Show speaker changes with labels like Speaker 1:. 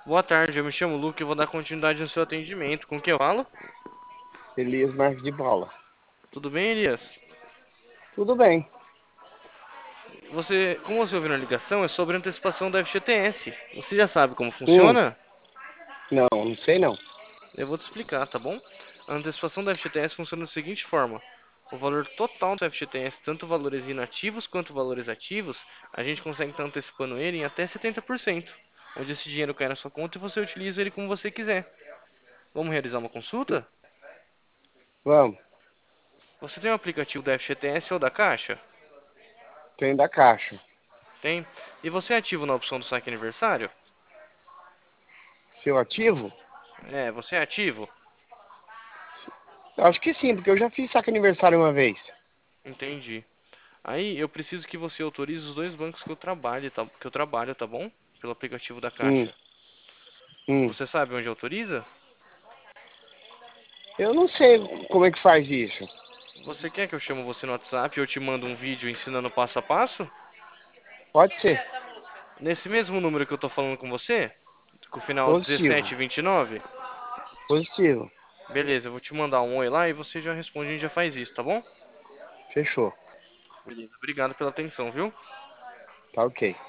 Speaker 1: Boa tarde, eu me chamo Luke e vou dar continuidade no seu atendimento. Com quem eu falo?
Speaker 2: Elias Marques de Paula.
Speaker 1: Tudo bem, Elias?
Speaker 2: Tudo bem.
Speaker 1: Como você ouviu na ligação, é sobre antecipação da FGTS. Você já sabe como
Speaker 2: Hum,
Speaker 1: funciona?
Speaker 2: não sei não.
Speaker 1: Eu vou te explicar, tá bom? A antecipação da FGTS funciona da seguinte forma: o valor total do FGTS, tanto valores inativos quanto valores ativos, a gente consegue estar antecipando ele em até 70%, onde esse dinheiro cai na sua conta e você utiliza ele como você quiser. Vamos realizar uma consulta?
Speaker 2: Vamos,
Speaker 1: Você tem um aplicativo da FGTS ou da Caixa?
Speaker 2: tem da Caixa.
Speaker 1: Tem. E você é ativo na opção do saque aniversário?
Speaker 2: Seu ativo?
Speaker 1: É, você é ativo?
Speaker 2: Eu acho que sim, porque eu já fiz saque aniversário uma vez.
Speaker 1: Entendi. Aí eu preciso que você autorize os dois bancos que eu trabalho, tá bom? Pelo aplicativo da
Speaker 2: Hum,
Speaker 1: Caixa.
Speaker 2: hum.
Speaker 1: Você sabe onde autoriza?
Speaker 2: Eu não sei como é que faz isso.
Speaker 1: Você quer que eu chamo você no WhatsApp e eu te mando um vídeo ensinando passo a passo?
Speaker 2: Pode ser.
Speaker 1: Nesse mesmo número que eu tô falando com você? Com o final
Speaker 2: Positivo.
Speaker 1: 1729?
Speaker 2: Positivo.
Speaker 1: Beleza, eu vou te mandar um oi lá e você já responde, a gente já faz isso, tá bom?
Speaker 2: Fechou.
Speaker 1: Beleza, obrigado pela atenção, viu?
Speaker 2: Tá ok.